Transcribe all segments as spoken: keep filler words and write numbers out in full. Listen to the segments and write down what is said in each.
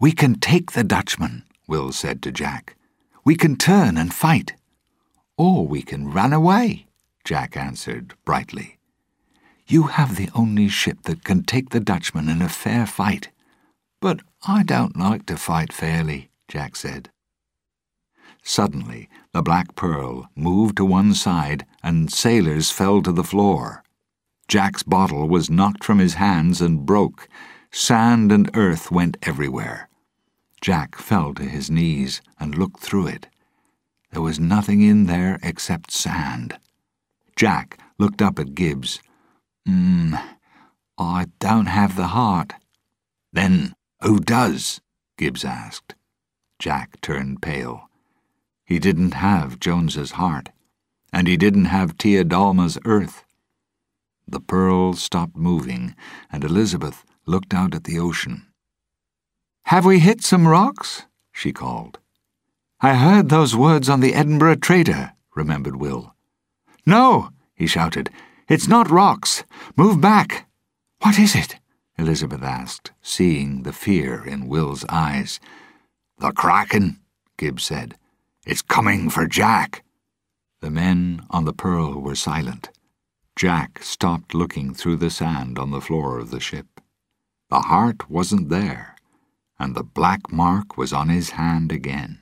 "We can take the Dutchman," Will said to Jack. "We can turn and fight." "Or we can run away," Jack answered brightly. "You have the only ship that can take the Dutchman in a fair fight." "But I don't like to fight fairly," Jack said. Suddenly, the Black Pearl moved to one side and sailors fell to the floor. Jack's bottle was knocked from his hands and broke. Sand and earth went everywhere. Jack fell to his knees and looked through it. There was nothing in there except sand. Jack looked up at Gibbs. Hmm, I don't have the heart." "Then who does?" Gibbs asked. Jack turned pale. He didn't have Jones's heart, and he didn't have Tia Dalma's earth. The Pearl stopped moving, and Elizabeth looked out at the ocean. "Have we hit some rocks?" she called. "I heard those words on the Edinburgh Trader," remembered Will. "No," he shouted. "It's not rocks. Move back." "What is it?" Elizabeth asked, seeing the fear in Will's eyes. "The Kraken," Gibbs said. "It's coming for Jack." The men on the Pearl were silent. Jack stopped looking through the sand on the floor of the ship. The heart wasn't there, and the black mark was on his hand again.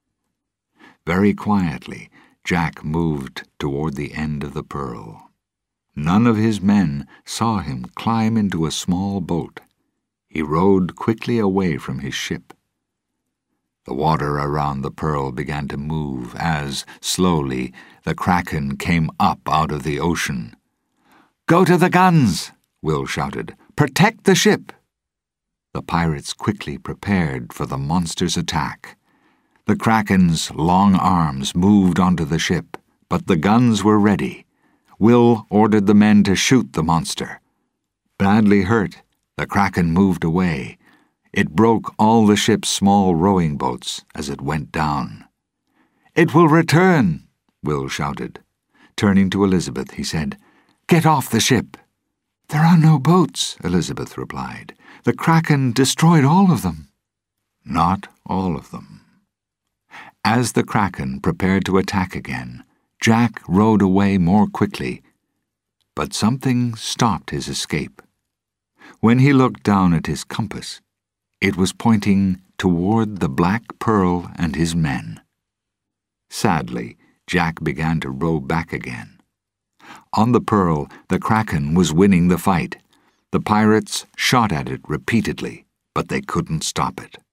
Very quietly, Jack moved toward the end of the Pearl. None of his men saw him climb into a small boat. He rowed quickly away from his ship. The water around the Pearl began to move as, slowly, the Kraken came up out of the ocean. "Go to the guns!" Will shouted. "Protect the ship!" The pirates quickly prepared for the monster's attack. The Kraken's long arms moved onto the ship, but the guns were ready. Will ordered the men to shoot the monster. Badly hurt, the Kraken moved away. It broke all the ship's small rowing boats as it went down. "It will return," Will shouted. Turning to Elizabeth, he said, "Get off the ship." "There are no boats," Elizabeth replied. "The Kraken destroyed all of them." Not all of them. As the Kraken prepared to attack again, Jack rowed away more quickly. But something stopped his escape. When he looked down at his compass, it was pointing toward the Black Pearl and his men. Sadly, Jack began to row back again. On the Pearl, the Kraken was winning the fight. The pirates shot at it repeatedly, but they couldn't stop it.